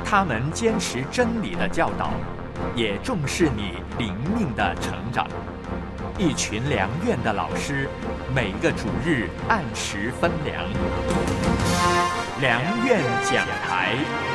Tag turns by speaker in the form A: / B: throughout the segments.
A: 他们坚持真理的教导，也重视你灵命的成长。一群良院的老师，每个主日按时分粮。良院讲台，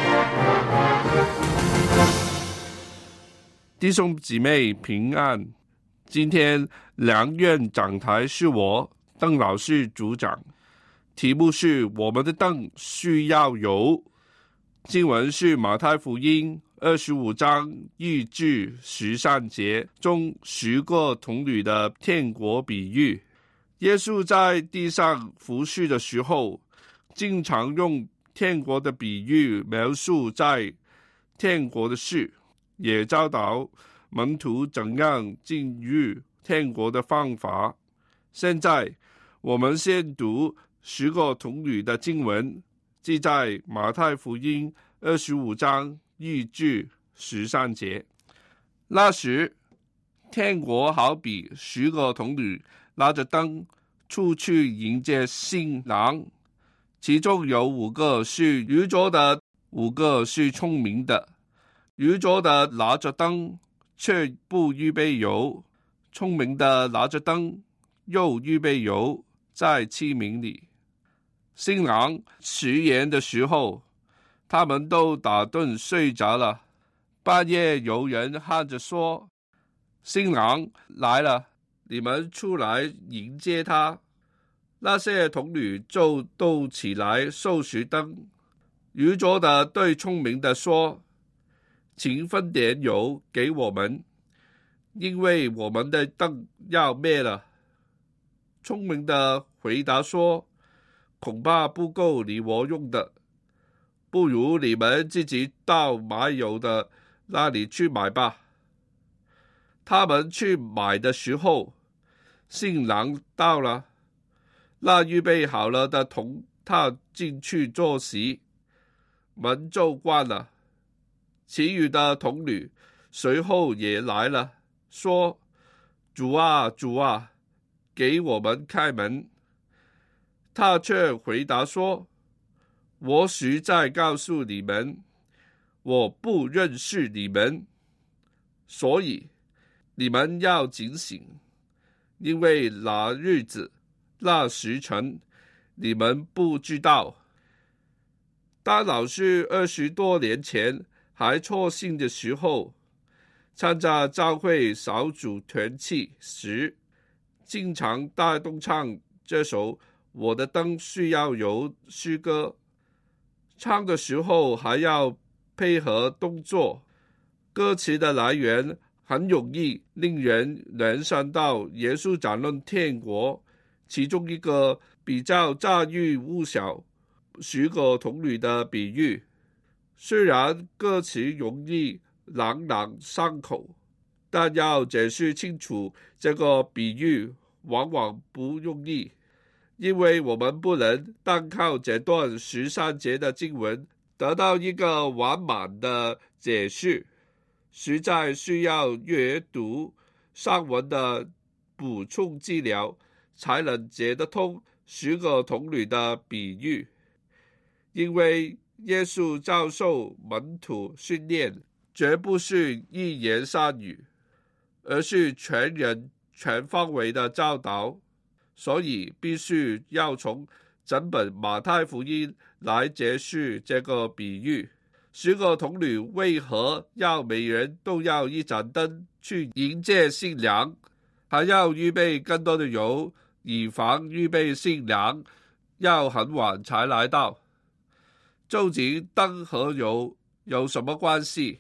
B: 弟兄姊妹平安。今天良院讲台是我邓老师主讲，题目是我们的灯需要油。经文是马太福音25章1至13节中10个童女的天国比喻。耶稣在地上服侍的时候，经常用天国的比喻描述在天国的事，也教导门徒怎样进入天国的方法。现在我们先读10个童女的经文，记在马太福音25章1至13节。那时，天国好比10个童女拿着灯出去迎接新郎，其中有5个是愚拙的，5个是聪明的。愚拙的拿着灯却不预备油，聪明的拿着灯又预备油在器皿里。新郎迟延的时候，他们都打盹睡着了。半夜有人喊着说：“新郎来了，你们出来迎接他。”那些童女就都起来收拾灯。愚拙的对聪明的说：“请分点油给我们，因为我们的灯要灭了。”聪明的回答说：“恐怕不够你我用的，不如你们自己到买油的那里去买吧。”他们去买的时候，新郎到了，那预备好了的同他进去坐席，门就关了。其余的童女随后也来了，说：“主啊，主啊，给我们开门。”他却回答说：“我实在告诉你们，我不认识你们，所以你们要警醒，因为那日子、那时辰，你们不知道。”当老师20多年前还初信的时候，参加教会小组团契时，经常带动唱这首《我的灯需要油》诗歌。唱的时候还要配合动作，歌词的来源很容易令人联想到耶稣讲论天国其中一个比较家喻户晓10个童女的比喻。虽然歌词容易朗朗上口，但要解释清楚这个比喻往往不容易，因为我们不能单靠这段13节的经文得到一个完满的解释，实在需要阅读上文的补充资料，才能解得通10个童女的比喻。因为耶稣教授门徒训练绝不是一言三语，而是全人全方位的教导，所以必须要从整本马太福音来解释这个比喻。10个童女为何要每人都要一盏灯去迎接新娘，还要预备更多的油，以防预备新娘要很晚才来到？究竟灯和油有什么关系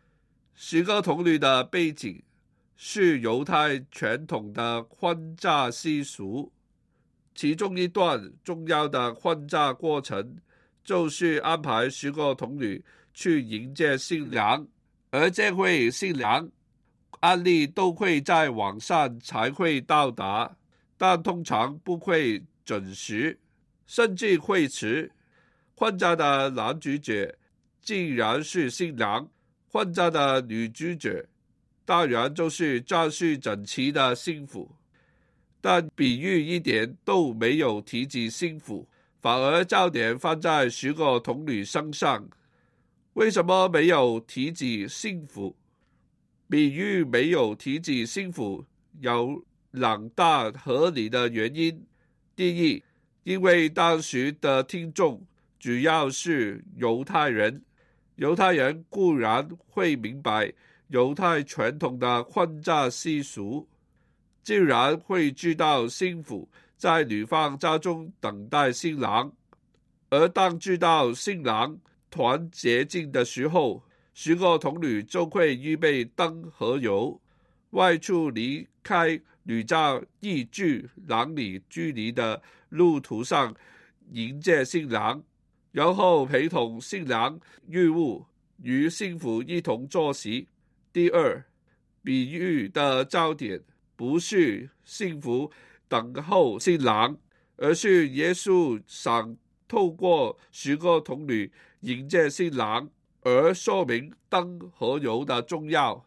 B: ？10个童女的背景是犹太传统的婚嫁习俗，其中一段重要的婚嫁过程就是安排10个童女去迎接新娘，而这位新娘按例都会在晚上才会到达，但通常不会准时，甚至会迟。婚嫁的男主角既然是新郎，婚嫁的女主角当然就是装饰整齐的新妇，但比喻一点都没有提及新妇，反而焦点放在10个童女身上。 为什么没有提及幸福？比喻没有提及幸福有两大合理的原因。第一，因为当时的听众主要是犹太人，犹太人固然会明白犹太传统的婚嫁习俗，自然会知道新妇在女方家中等待新郎，而当知道新郎团洁净的时候，10个童女就会预备灯和油，外出离开女家1至2里距离的路途上迎接新郎，然后陪同新郎入屋，与新妇一同坐席。第二，比喻的焦点不是新妇等候新郎，而是耶稣想透过10个童女迎接新郎，而说明灯和油的重要。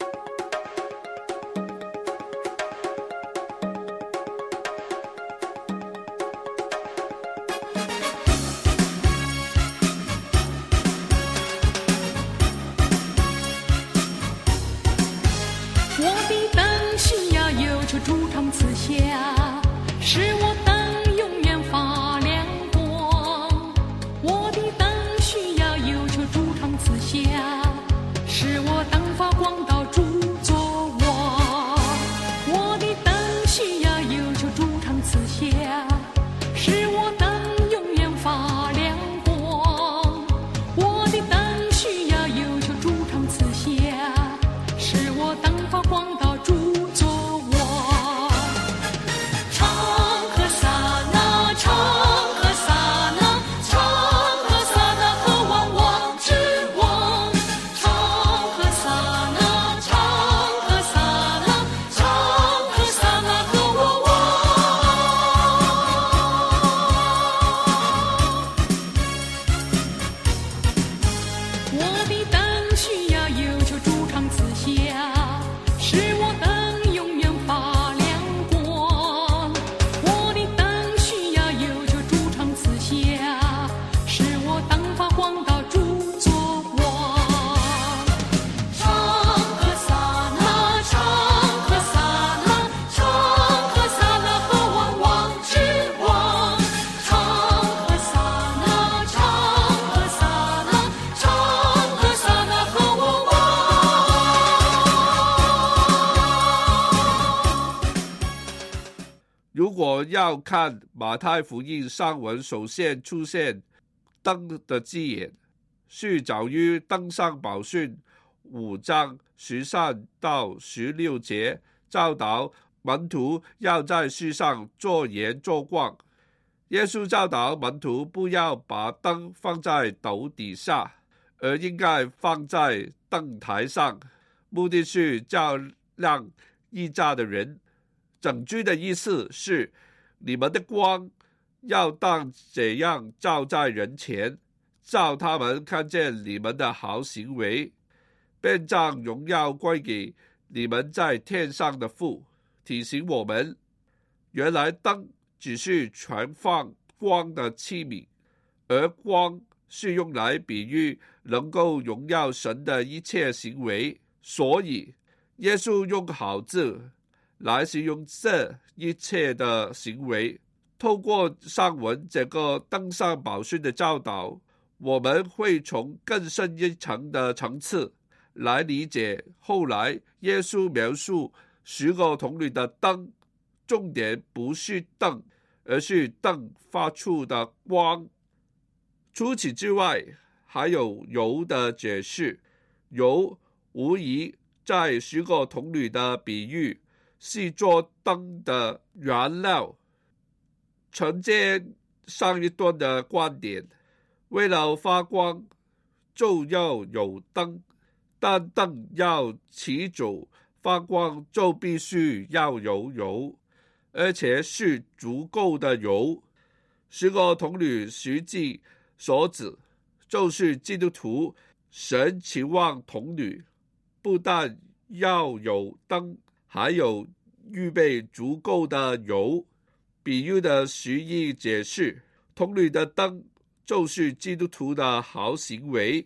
B: 如果要看马太福音上文首先出现灯的字眼，是早于登山宝训5章13到16节，教导门徒要在世上做盐做光。耶稣教导门徒不要把灯放在斗底下，而应该放在灯台上，目的是照亮异家的人。整句的意思是，你们的光要当这样照在人前，照他们看见你们的好行为，便将荣耀归给你们在天上的父。提醒我们，原来灯只是传放光的器皿，而光是用来比喻能够荣耀神的一切行为，所以耶稣用好字来形容这一切的行为。透过上文这个登山宝训的教导，我们会从更深一层的层次来理解后来耶稣描述10个童女的灯，重点不是灯，而是灯发出的光。除此之外，还有油的解释。油无疑在10个童女的比喻是做灯的原料。承接上一段的观点，为了发光就要有灯，但灯要持久发光就必须要有油，而且是足够的油。10个童女实际所指就是基督徒。神期望童女不但要有灯，还有预备足够的油。比喻的实意解释，童女的灯就是基督徒的好行为。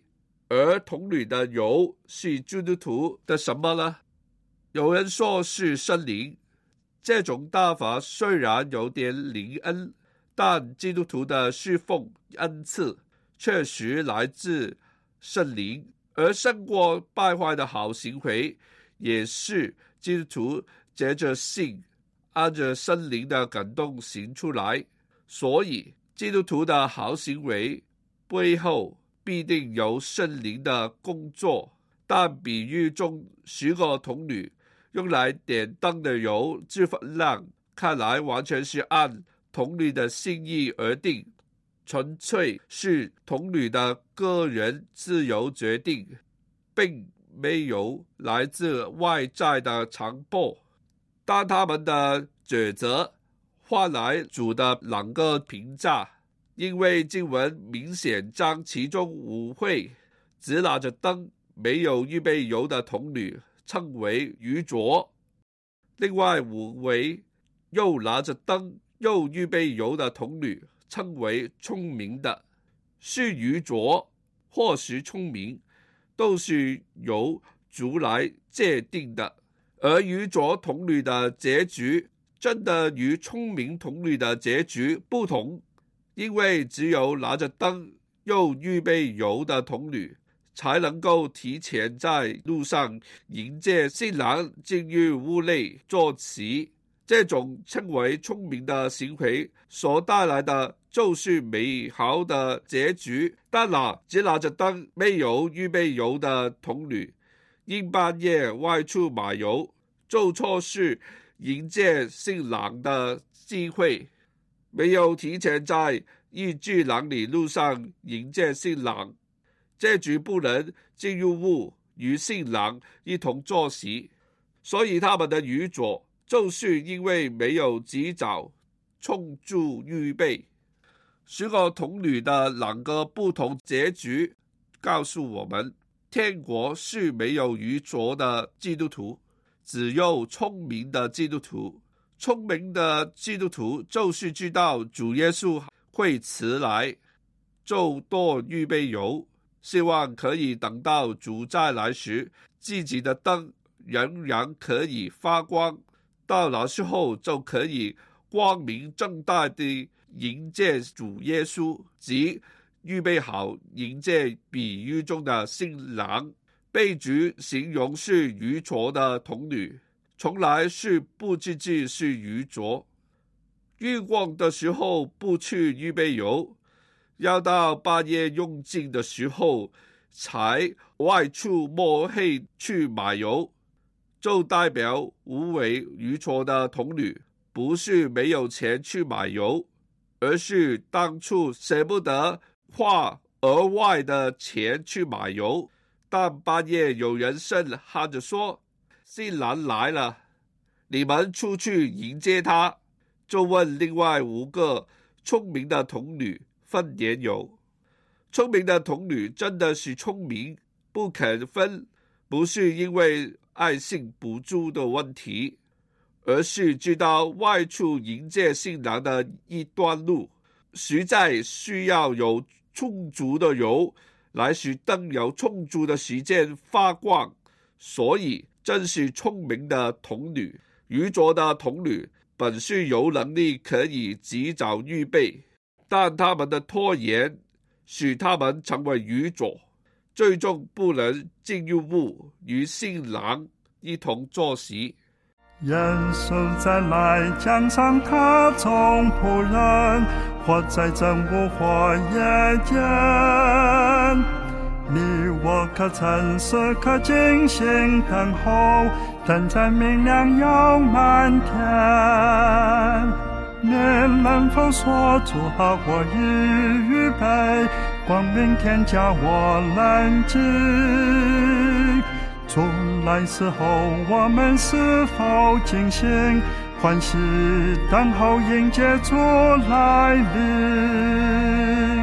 B: 而童女的油是基督徒的什么呢？有人说是圣灵。这种大法虽然有点灵恩，但基督徒的侍奉恩赐确实来自圣灵，而胜过败坏的好行为也是基督徒借着信按着圣灵的感动行出来。所以基督徒的好行为背后必定有圣灵的工作。但比喻中10个童女用来点灯的油之分量，看来完全是按童女的心意而定，纯粹是童女的个人自由决定，并没有来自外在的强迫。但他们的抉择换来主的2个评价，因为经文明显将其中5位只拿着灯没有预备油的童女称为愚拙，另外5位又拿着灯又预备油的童女称为聪明的。是愚拙或是聪明都是由主来界定的，而愚拙童女的结局真的与聪明童女的结局不同，因为只有拿着灯又预备油的童女才能够提前在路上迎接新郎进入屋内坐席。这种称为聪明的行为所带来的就是美好的结局。但只拿着灯没有预备油的童女因半夜外出买油，就错失迎接新郎的机会，没有提前在御居廊里路上迎接新郎，这局不能进入屋与新郎一同坐席。所以他们的愚拙就是因为没有及早充足预备。10个童女的2个不同结局告诉我们，天国是没有愚拙的基督徒，只有聪明的基督徒。聪明的基督徒就是知道主耶稣会迟来，就多预备油，希望可以等到主再来时，自己的灯仍然可以发光，到那时候就可以光明正大地迎接主耶稣，即预备好迎接比喻中的新郎。被主形容是愚拙的童女，从来是不自知是愚拙。日光的时候不去预备油，要到半夜用尽的时候才外出摸黑去买油，就代表5位愚拙的童女不是没有钱去买油，而是当初舍不得花额外的钱去买油。但半夜有人声喊着说，新郎来了，你们出去迎接他。就问另外5个聪明的童女分点油。聪明的童女真的是聪明，不肯分，不是因为爱心不足的问题，而是知道外出迎接新郎的一段路实在需要有充足的油来使灯有充足的时间发光。所以真是聪明的童女。愚拙的童女本是有能力可以及早预备，但他们的拖延使他们成为愚拙，最终不能进入屋与新郎一同坐席。
C: 耶稣再来降上他众仆人，或在正午或夜间，你我可曾时刻警醒等候，等在明亮又满天。你能否说，主啊，我已预备，光明天叫我冷静。主来时候，我们是否警醒，欢喜等候迎接主来临？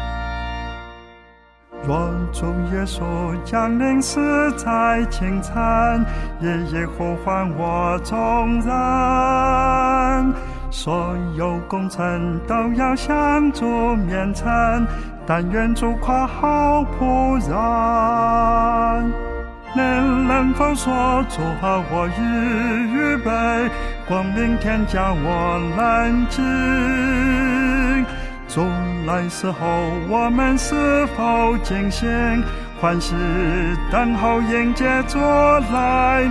C: 若主耶稣降临时在清晨，夜夜呼唤我众人， 所有工程都要向主面前，但愿主夸好仆人。你能否说，主啊，我已预备光明天叫我冷静？主来时候，我们是否警醒，欢喜等候迎接主来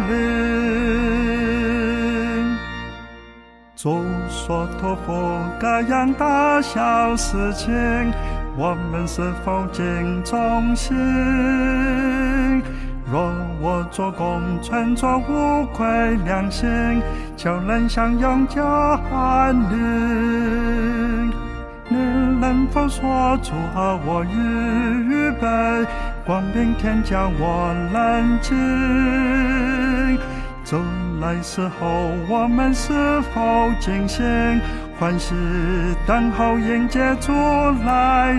C: 临？主所托付各样大小事情，我们是否尽忠心？若我做工纯做无愧良心，就能享永久安宁。你能否说，主啊，我已预备光明天叫我冷静？主来时候，我们是否警醒，欢喜等候迎接主来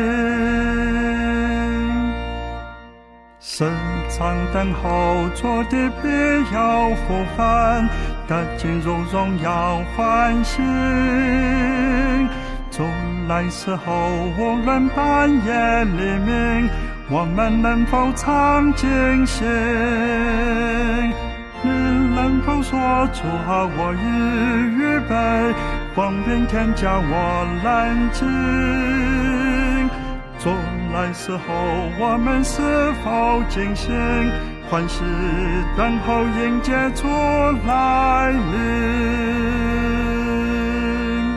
C: 临？时常等候主的必有福分，得进入荣耀欢喜。主来时候，无论半夜黎明，我们能否常警醒？你能否说，主啊，我已预备光明天叫我冷静？主来时候，我们是否警醒，欢喜等候迎接主来临？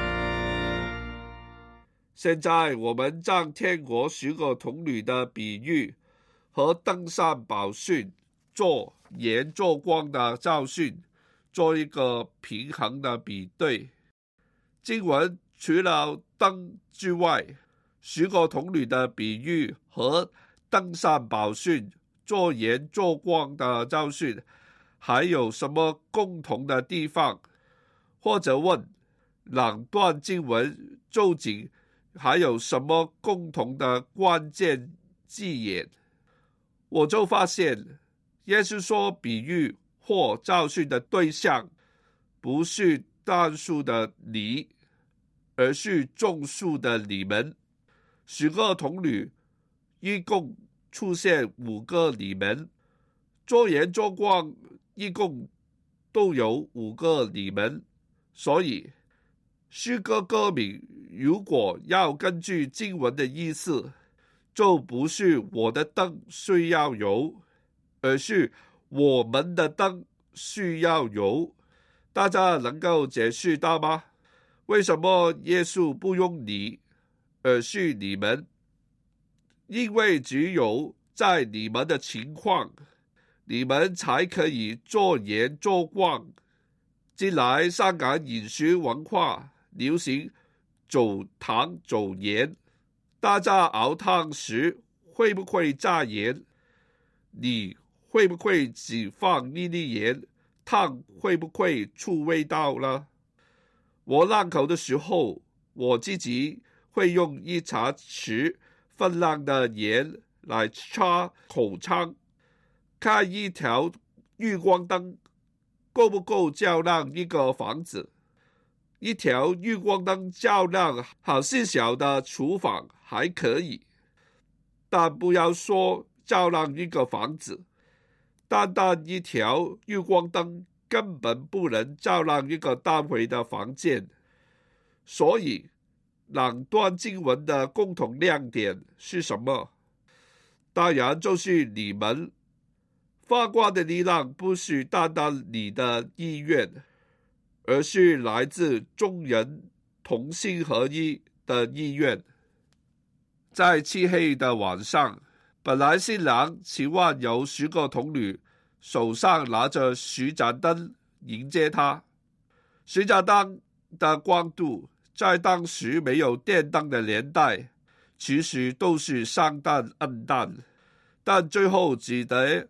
B: 现在我们将天国10个童女的比喻和登山宝训做盐做光的教训做一个平衡的比对。经文除了灯之外，10个童女的比喻和登山宝训做盐做光的教训还有什么共同的地方？或者问两段经文究竟还有什么共同的关键字眼？我就发现耶稣说比喻或教训的对象不是单数的你，而是众数的你们。10个童女一共出现5个你们，做盐做光一共都有5个你们，所以诗歌歌名如果要根据经文的意思，就不是我的灯需要油，而是我们的灯需要油。大家能够解释到吗？为什么耶稣不用你，而是你们？因为只有在你们的情况，你们才可以做盐做光。近来香港饮食文化流行走糖走盐，大家熬汤时会不会加盐？你会不会只放一粒盐？汤会不会出味道呢？我烂口的时候，我自己会用1茶匙分量的盐来擦口腔，看一条日光灯够不够照亮一个房子。一条日光灯照亮好细小的厨房还可以，但不要说照亮一个房子，单单一条日光灯根本不能照亮一个单位的房间。所以两段经文的共同亮点是什么？当然就是你们。发光的力量不是单单你的意愿，而是来自众人同心合一的意愿。在漆黑的晚上，本来新郎期望有10个童女手上拿着10盏灯迎接他。10盏灯的光度在当时没有电灯的年代其实都是相当暗淡，但最后只得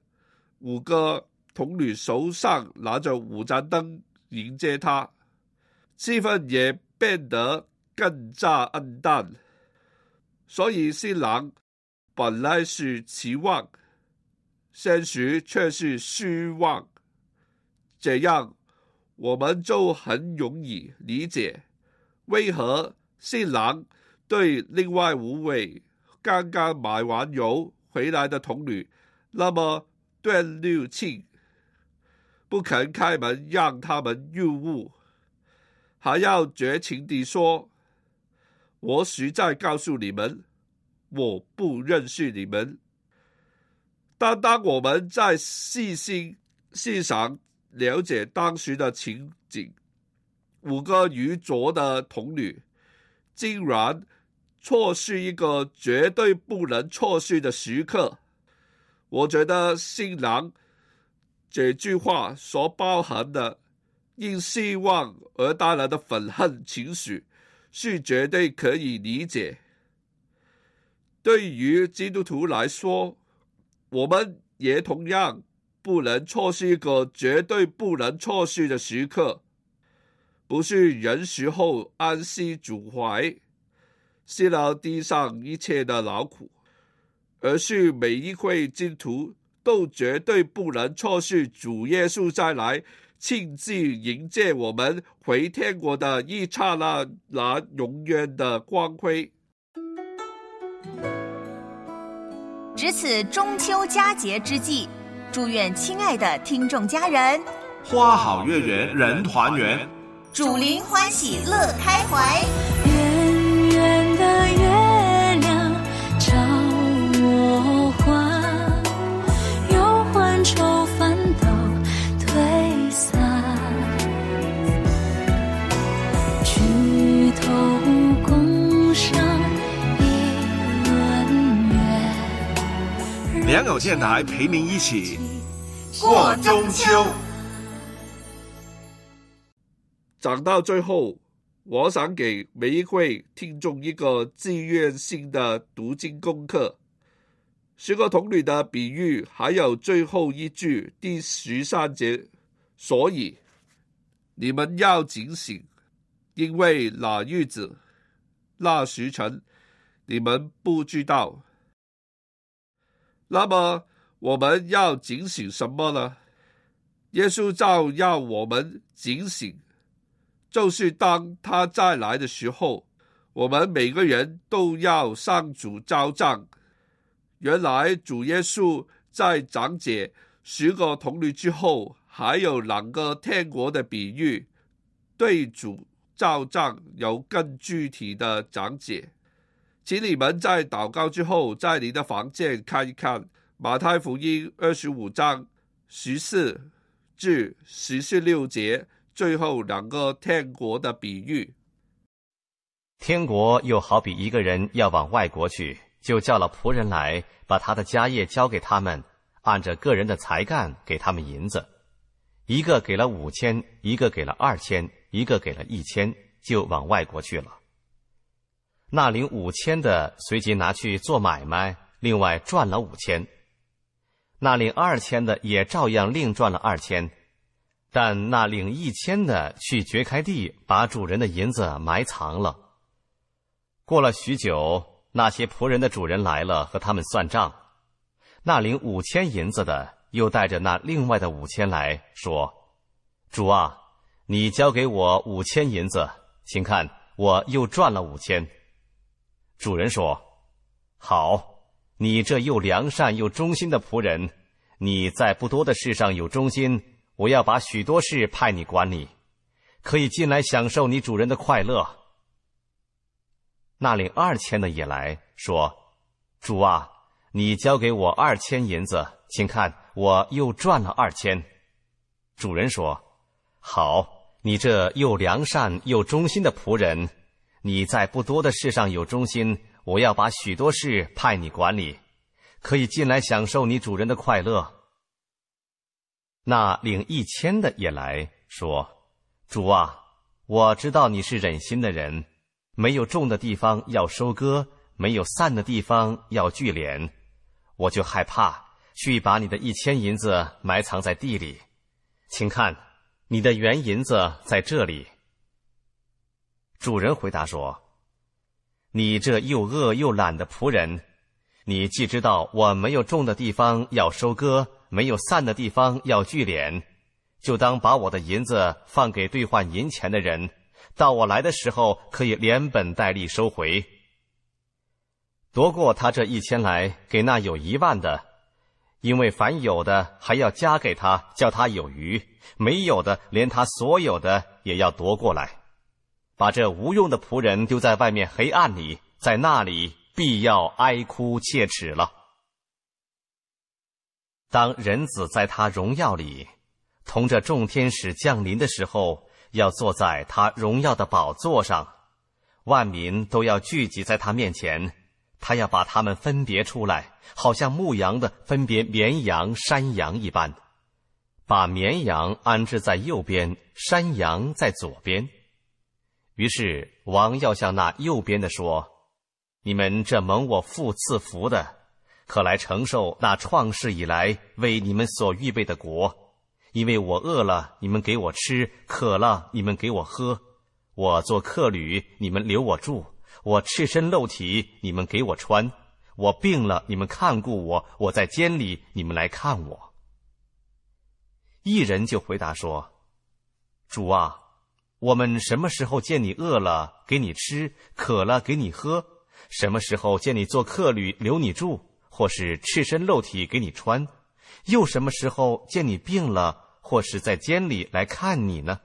B: 5个童女手上拿着5盏灯迎接他，气氛也变得更加暗淡。所以新郎本来是期望，现实却是失望。这样我们就很容易理解为何新郎对另外5位刚刚买完油回来的童女那么断六亲，不肯开门让他们入屋，还要绝情地说，我实在告诉你们，我不认识你们。但当我们在细心欣赏了解当时的情景，5个愚拙的童女竟然错失一个绝对不能错失的时刻。我觉得新郎这句话所包含的因希望而带来的愤恨情绪是绝对可以理解。对于基督徒来说，我们也同样不能错失一个绝对不能错失的时刻，不是人死后安息主怀，卸了地上一切的劳苦，而是每一位基督徒都绝对不能错失主耶稣再来亲自迎接我们回天国的一刹那永远的光辉。
D: 值此中秋佳节之际，祝愿亲爱的听众家人
E: 花好月圆人团圆，
D: 主灵欢喜乐开怀。
F: 圆圆的月亮照我还，忧患愁烦都退散，举头共赏一轮月。
E: 良友电台陪您一起
D: 过中秋。
B: 讲到最后，我想给每一位听众一个自愿性的读经功课。10个童女的比喻还有最后一句第13节，所以你们要警醒，因为那日子那时辰你们不知道。那么我们要警醒什么呢？耶稣照要我们警醒，就是当他再来的时候，我们每个人都要向主交账。原来主耶稣在讲解10个童女之后，还有2个天国的比喻，对主交账有更具体的讲解。请你们在祷告之后，在你的房间看一看马太福音25章14至16节最后2个天国的比喻。
G: 天国又好比一个人要往外国去，就叫了仆人来，把他的家业交给他们，按着个人的才干给他们银子，一个给了5000，一个给了2000，一个给了1000，就往外国去了。那领5000的随即拿去做买卖，另外赚了5000。那领2000的也照样另赚了2000。但那领1000的去掘开地，把主人的银子埋藏了。过了许久，那些仆人的主人来了，和他们算账。那领5000银子的又带着那另外的5000来说，主啊，你交给我5000银子，请看我又赚了5000。主人说，好，你这又良善又忠心的仆人，你在不多的事上有忠心，我要把许多事派你管理，可以进来享受你主人的快乐。那领2000的也来说，主啊，你交给我2000银子，请看我又赚了2000。主人说，好，你这又良善又忠心的仆人，你在不多的事上有忠心，我要把许多事派你管理，可以进来享受你主人的快乐。那领1000的也来说，主啊，我知道你是忍心的人，没有种的地方要收割，没有散的地方要聚敛，我就害怕，去把你的1000银子埋藏在地里，请看，你的原银子在这里。主人回答说，你这又恶又懒的仆人，你既知道我没有种的地方要收割，没有散的地方要聚敛， 就当把我的银子放给兑换银钱的人，到我来的时候可以连本带利收回。夺过他这1000来，给那有10000的，因为凡有的还要加给他，叫他有余；没有的，连他所有的也要夺过来。把这无用的仆人丢在外面黑暗里，在那里必要哀哭切齿了。当人子在他荣耀里同着众天使降临的时候，要坐在他荣耀的宝座上，万民都要聚集在他面前，他要把他们分别出来，好像牧羊的分别绵羊山羊一般，把绵羊安置在右边，山羊在左边。于是王要向那右边的说：你们这蒙我父赐福的，可来承受那创世以来为你们所预备的国。因为我饿了，你们给我吃；渴了，你们给我喝；我做客旅，你们留我住；我赤身露体，你们给我穿；我病了，你们看顾我；我在监里，你们来看我。一人就回答说：主啊，我们什么时候见你饿了，给你吃；渴了，给你喝？什么时候见你做客旅，留你住，或是赤身露体给你穿？又什么时候见你病了，或是在监里来看你呢？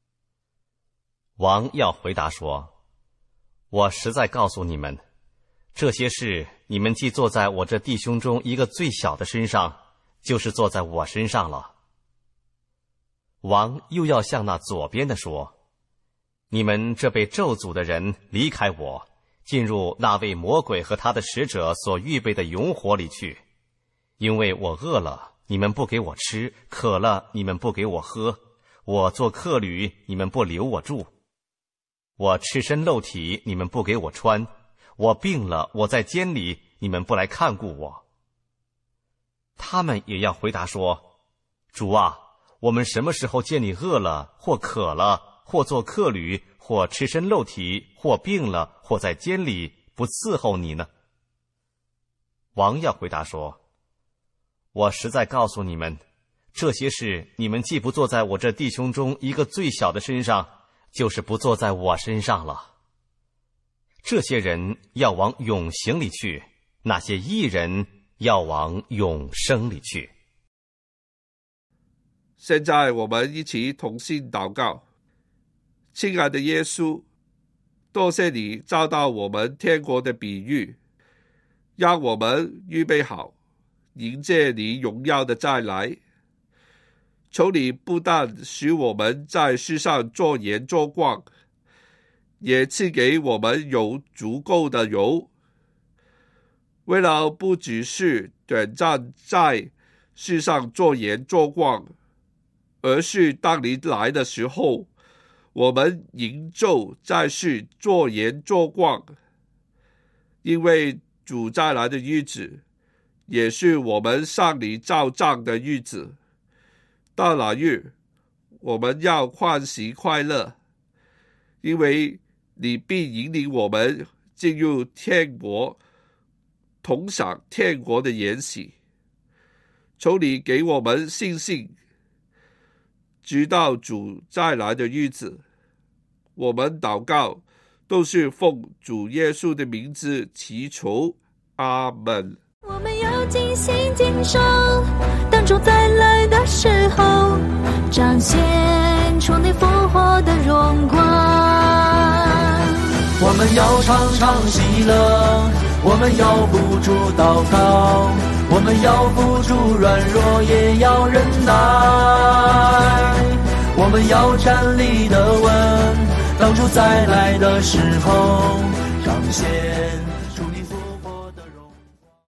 G: 王要回答说：我实在告诉你们，这些事你们既坐在我这弟兄中一个最小的身上，就是坐在我身上了。王又要向那左边的说：你们这被咒诅的人，离开我，进入那位魔鬼和他的使者所预备的永火里去。因为我饿了，你们不给我吃；渴了，你们不给我喝；我做客旅，你们不留我住；我赤身露体，你们不给我穿；我病了，我在监里，你们不来看顾我。他们也要回答说：主啊，我们什么时候见你饿了，或渴了，或做客旅，或赤身露体，或病了，或在监里，不伺候你呢？王要回答说：我实在告诉你们，这些事你们既不坐在我这弟兄中一个最小的身上，就是不坐在我身上了。这些人要往永刑里去，那些义人要往永生里去。
B: 现在我们一起同心祷告。亲爱的耶稣，多谢你教导我们天国的比喻，让我们预备好迎接你荣耀的再来。求你不但使我们在世上做盐做光，也赐给我们有足够的油，为了不只是短暂在世上做盐做光，而是当你来的时候，我们仍旧在世做盐做光。因为主再来的日子也是我们向你照账的日子，到那日我们要欢喜快乐，因为你必引领我们进入天国，同享天国的筵席。求你给我们信心，直到主再来的日子。我们祷告都是奉主耶稣的名字祈求，阿们。
F: 我们要尽心尽手，当主再来的时候，彰显出你复活的荣光。
H: 我们要常常喜乐，我们要不住祷告，我们要不住软弱，也要忍耐。我们要站立得稳，当主再来的时候，彰显